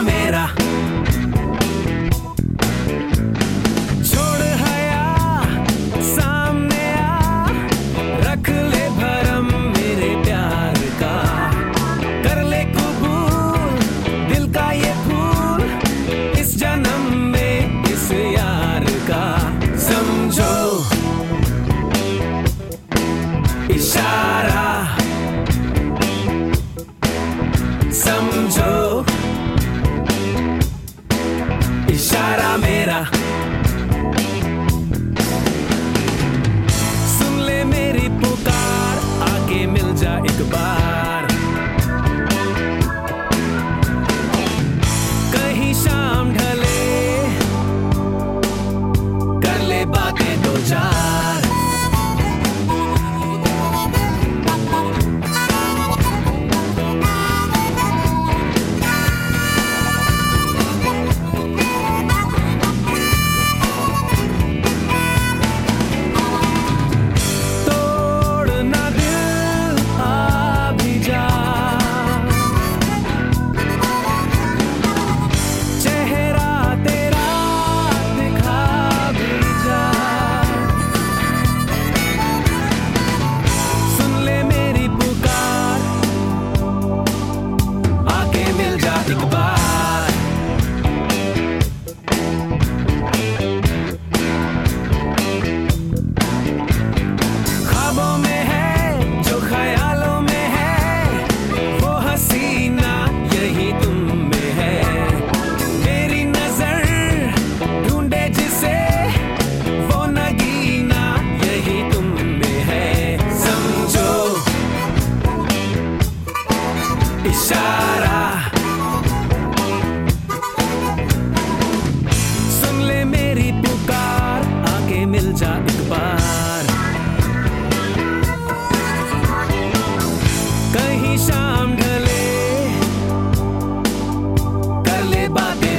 मेरा छोड़ हया सामने आ, रख ले भरम मेरे प्यार का, कर ले कबूल दिल का ये फूल, इस जन्म में इस यार का। समझो इशारा, समझो इशारा मेरा, सुन ले मेरी पुकार, आके मिल जा एक बार, कहीं शाम ढले कर ले बातें दो चार। ख्वाबों में है जो ख्यालों में है, वो हसीना यही तुम में है, मेरी नजर ढूंढे जिसे वो नगीना यही तुम में है। समझो इशारा, सुन ले मेरी पुकार, आके मिल जा एक बार, कहीं शाम ढले कर ले बातें